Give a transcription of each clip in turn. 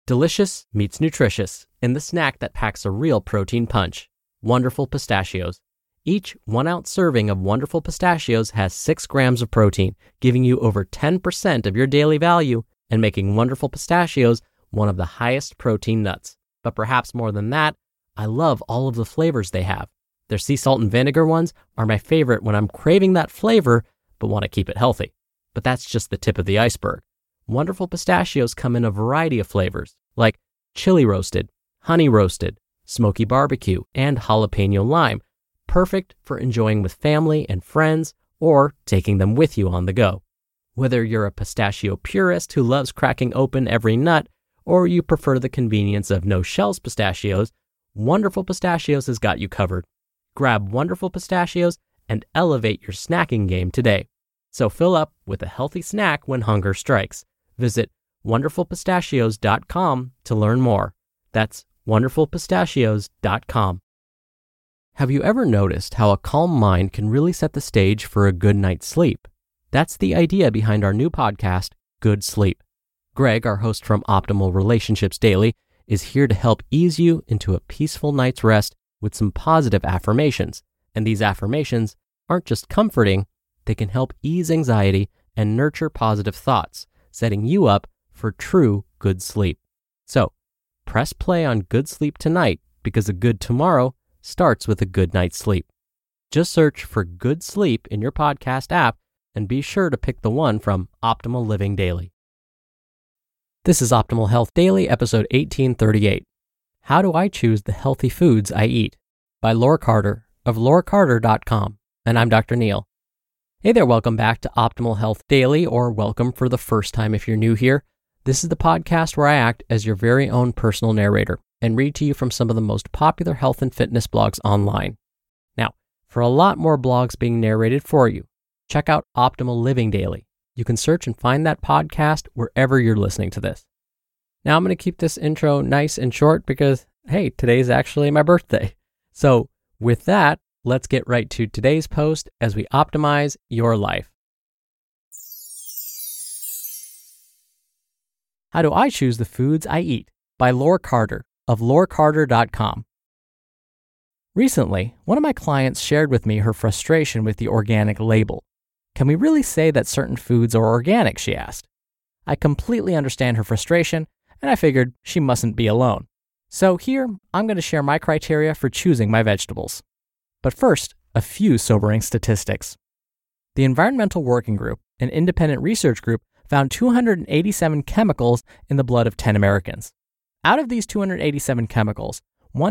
Delicious meets nutritious in the snack that packs a real protein punch. Wonderful Pistachios. Each 1-ounce serving of Wonderful Pistachios has 6 grams of protein, giving you over 10% of your daily value and making Wonderful Pistachios one of the highest protein nuts. But perhaps more than that, I love all of the flavors they have. Their sea salt and vinegar ones are my favorite when I'm craving that flavor but want to keep it healthy. But that's just the tip of the iceberg. Wonderful Pistachios come in a variety of flavors, like chili roasted, honey roasted, smoky barbecue, and jalapeno lime, perfect for enjoying with family and friends or taking them with you on the go. Whether you're a pistachio purist who loves cracking open every nut, or you prefer the convenience of no-shells pistachios, Wonderful Pistachios has got you covered. Grab Wonderful Pistachios and elevate your snacking game today. So fill up with a healthy snack when hunger strikes. Visit wonderfulpistachios.com to learn more. That's wonderfulpistachios.com. Have you ever noticed how a calm mind can really set the stage for a good night's sleep? That's the idea behind our new podcast, Good Sleep. Greg, our host from Optimal Relationships Daily, is here to help ease you into a peaceful night's rest with some positive affirmations. And these affirmations aren't just comforting, they can help ease anxiety and nurture positive thoughts, setting you up for true good sleep. So, press play on Good Sleep tonight because a good tomorrow starts with a good night's sleep. Just search for Good Sleep in your podcast app and be sure to pick the one from Optimal Living Daily. This is Optimal Health Daily, episode 1838. How do I choose the healthy foods I eat? By Laura Carter of lauracarter.com. And I'm Dr. Neil. Hey there, welcome back to Optimal Health Daily, or welcome for the first time if you're new here. This is the podcast where I act as your very own personal narrator and read to you from some of the most popular health and fitness blogs online. Now, for a lot more blogs being narrated for you, check out Optimal Living Daily. You can search and find that podcast wherever you're listening to this. Now, I'm going to keep this intro nice and short because, hey, today's actually my birthday. So with that, let's get right to today's post as we optimize your life. How do I choose the foods I eat? By Laura Carter of lauracarter.com. Recently, one of my clients shared with me her frustration with the organic label. Can we really say that certain foods are organic, she asked. I completely understand her frustration, and I figured she mustn't be alone. So here, I'm going to share my criteria for choosing my vegetables. But first, a few sobering statistics. The Environmental Working Group, an independent research group, found 287 chemicals in the blood of 10 Americans. Out of these 287 chemicals,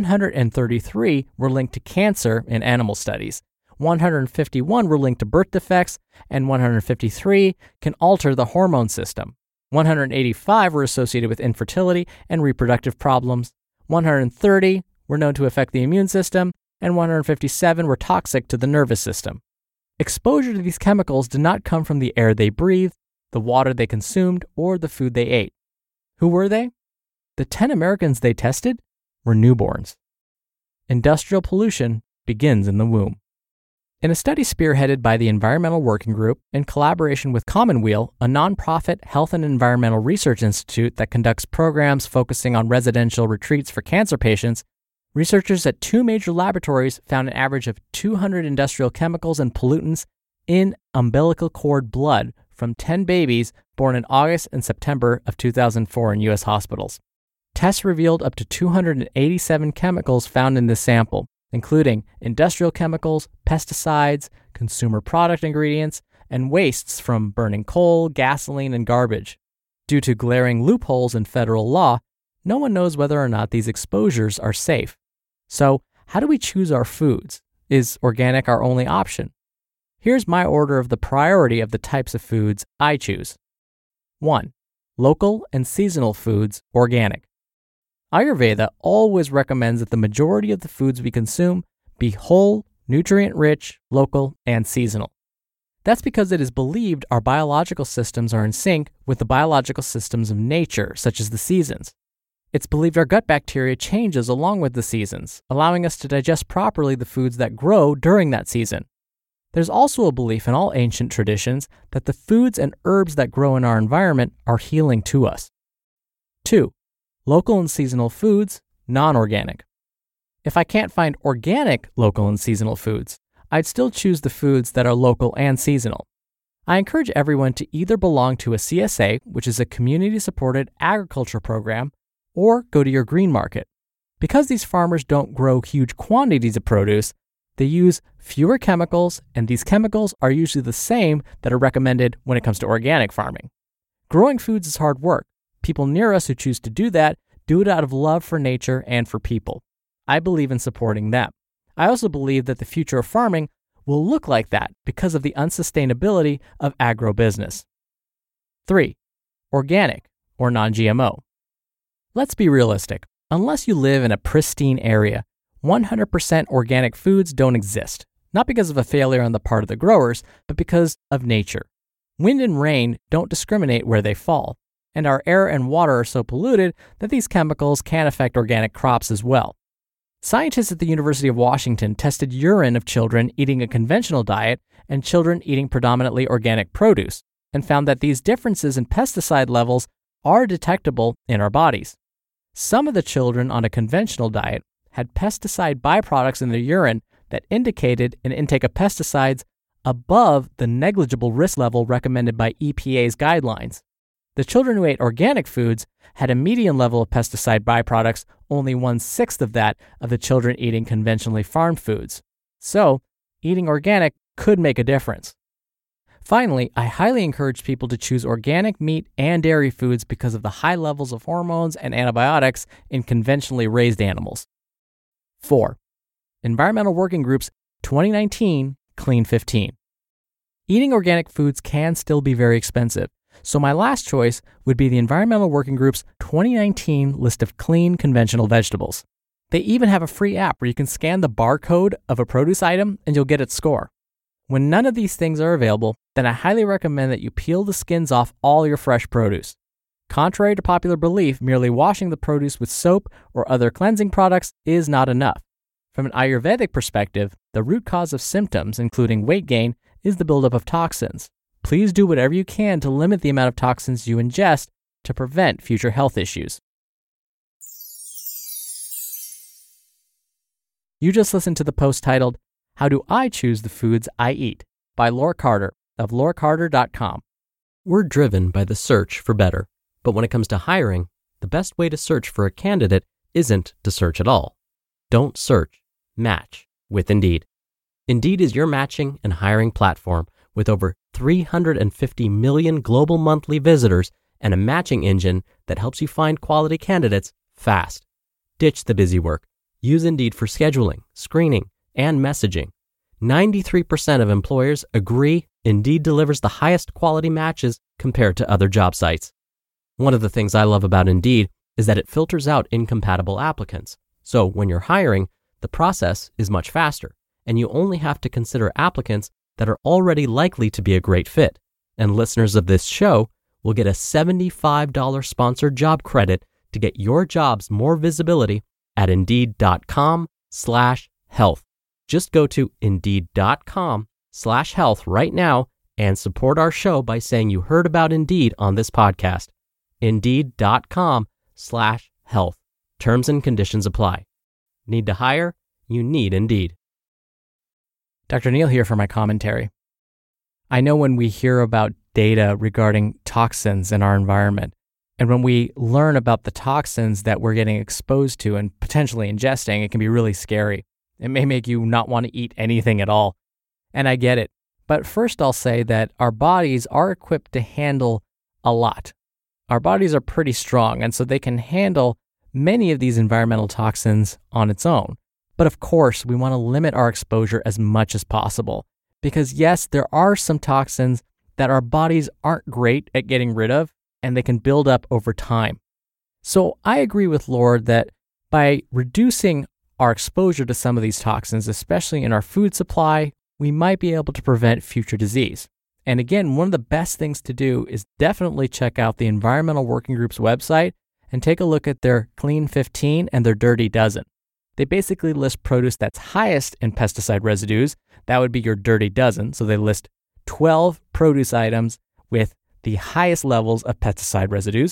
133 were linked to cancer in animal studies, 151 were linked to birth defects, and 153 can alter the hormone system. 185 were associated with infertility and reproductive problems, 130 were known to affect the immune system, and 157 were toxic to the nervous system. Exposure to these chemicals did not come from the air they breathed, the water they consumed, or the food they ate. Who were they? The 10 Americans they tested were newborns. Industrial pollution begins in the womb. In a study spearheaded by the Environmental Working Group in collaboration with Commonweal, a nonprofit health and environmental research institute that conducts programs focusing on residential retreats for cancer patients, researchers at 2 major laboratories found an average of 200 industrial chemicals and pollutants in umbilical cord blood from 10 babies born in August and September of 2004 in U.S. hospitals. Tests revealed up to 287 chemicals found in this sample, including industrial chemicals, pesticides, consumer product ingredients, and wastes from burning coal, gasoline, and garbage. Due to glaring loopholes in federal law, no one knows whether or not these exposures are safe. So, how do we choose our foods? Is organic our only option? Here's my order of the priority of the types of foods I choose. 1. Local and seasonal foods, organic. Ayurveda always recommends that the majority of the foods we consume be whole, nutrient-rich, local, and seasonal. That's because it is believed our biological systems are in sync with the biological systems of nature, such as the seasons. It's believed our gut bacteria changes along with the seasons, allowing us to digest properly the foods that grow during that season. There's also a belief in all ancient traditions that the foods and herbs that grow in our environment are healing to us. 2. local and seasonal foods, non-organic. If I can't find organic local and seasonal foods, I'd still choose the foods that are local and seasonal. I encourage everyone to either belong to a CSA, which is a community-supported agriculture program, or go to your green market. Because these farmers don't grow huge quantities of produce, they use fewer chemicals, and these chemicals are usually the same that are recommended when it comes to organic farming. Growing foods is hard work. People near us who choose to do that do it out of love for nature and for people. I believe in supporting them. I also believe that the future of farming will look like that because of the unsustainability of agribusiness. 3. Organic or non-GMO. Let's be realistic. Unless you live in a pristine area, 100% organic foods don't exist, not because of a failure on the part of the growers, but because of nature. Wind and rain don't discriminate where they fall, and our air and water are so polluted that these chemicals can affect organic crops as well. Scientists at the University of Washington tested urine of children eating a conventional diet and children eating predominantly organic produce, and found that these differences in pesticide levels are detectable in our bodies. Some of the children on a conventional diet had pesticide byproducts in their urine that indicated an intake of pesticides above the negligible risk level recommended by EPA's guidelines. The children who ate organic foods had a median level of pesticide byproducts only 1/6 of that of the children eating conventionally farmed foods. So, eating organic could make a difference. Finally, I highly encourage people to choose organic meat and dairy foods because of the high levels of hormones and antibiotics in conventionally raised animals. 4. Environmental Working Group's 2019 Clean 15. Eating organic foods can still be very expensive, so my last choice would be the Environmental Working Group's 2019 list of clean conventional vegetables. They even have a free app where you can scan the barcode of a produce item and you'll get its score. When none of these things are available, then I highly recommend that you peel the skins off all your fresh produce. Contrary to popular belief, merely washing the produce with soap or other cleansing products is not enough. From an Ayurvedic perspective, the root cause of symptoms, including weight gain, is the buildup of toxins. Please do whatever you can to limit the amount of toxins you ingest to prevent future health issues. You just listened to the post titled, "How Do I Choose the Foods I Eat?" by Laura Carter of lauracarter.com. We're driven by the search for better, but when it comes to hiring, the best way to search for a candidate isn't to search at all. Don't search, match with Indeed. Indeed is your matching and hiring platform with over 350 million global monthly visitors and a matching engine that helps you find quality candidates fast. Ditch the busy work. Use Indeed for scheduling, screening, and messaging. 93% of employers agree Indeed delivers the highest quality matches compared to other job sites. One of the things I love about Indeed is that it filters out incompatible applicants. So when you're hiring, the process is much faster, and you only have to consider applicants that are already likely to be a great fit. And listeners of this show will get a $75 sponsored job credit to get your jobs more visibility at Indeed.com/health. Just go to Indeed.com/health right now and support our show by saying you heard about Indeed on this podcast. Indeed.com/health. Terms and conditions apply. Need to hire? You need Indeed. Dr. Neal here for my commentary. I know when we hear about data regarding toxins in our environment, and when we learn about the toxins that we're getting exposed to and potentially ingesting, it can be really scary. It may make you not want to eat anything at all. And I get it. But first I'll say that our bodies are equipped to handle a lot. Our bodies are pretty strong, and so they can handle many of these environmental toxins on its own. But of course, we want to limit our exposure as much as possible. Because yes, there are some toxins that our bodies aren't great at getting rid of, and they can build up over time. So I agree with Laura that by reducing our exposure to some of these toxins, especially in our food supply, we might be able to prevent future disease. And again, one of the best things to do is definitely check out the Environmental Working Group's website and take a look at their Clean 15 and their Dirty Dozen. They basically list produce that's highest in pesticide residues. That would be your Dirty Dozen. So they list 12 produce items with the highest levels of pesticide residues.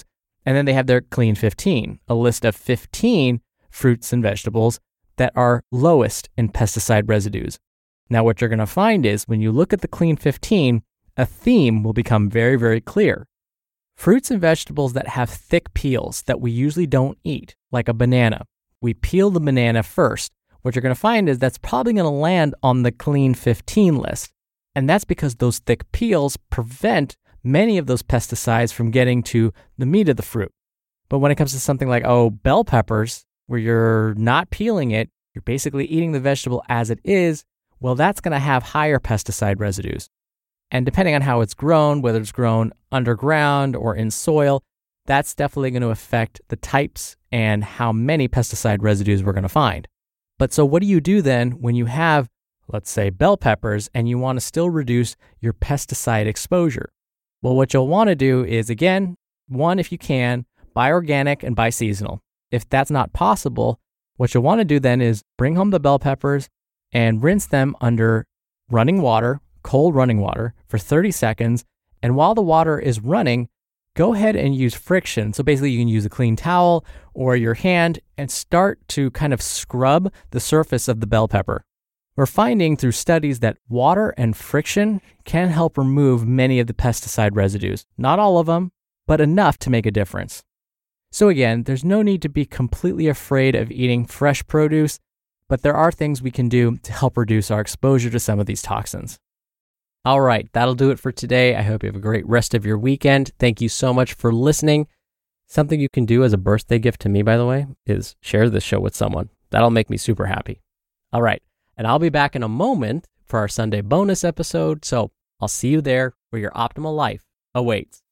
And then they have their Clean 15, a list of 15 fruits and vegetables that are lowest in pesticide residues. Now, what you're going to find is when you look at the Clean 15, a theme will become very, very clear. Fruits and vegetables that have thick peels that we usually don't eat, like a banana. We peel the banana first. What you're going to find is that's probably going to land on the Clean 15 list. And that's because those thick peels prevent many of those pesticides from getting to the meat of the fruit. But when it comes to something like, bell peppers, where you're not peeling it, you're basically eating the vegetable as it is, well, that's going to have higher pesticide residues. And depending on how it's grown, whether it's grown underground or in soil, that's definitely going to affect the types and how many pesticide residues we're going to find. But so what do you do then when you have, let's say, bell peppers and you want to still reduce your pesticide exposure? Well, what you'll want to do is, again, one, if you can, buy organic and buy seasonal. If that's not possible, what you'll want to do then is bring home the bell peppers and rinse them under running water, cold running water, for 30 seconds. And while the water is running, go ahead and use friction. So basically you can use a clean towel or your hand and start to kind of scrub the surface of the bell pepper. We're finding through studies that water and friction can help remove many of the pesticide residues. Not all of them, but enough to make a difference. So again, there's no need to be completely afraid of eating fresh produce, but there are things we can do to help reduce our exposure to some of these toxins. All right, that'll do it for today. I hope you have a great rest of your weekend. Thank you so much for listening. Something you can do as a birthday gift to me, by the way, is share this show with someone. That'll make me super happy. All right, and I'll be back in a moment for our Sunday bonus episode, so I'll see you there where your optimal life awaits.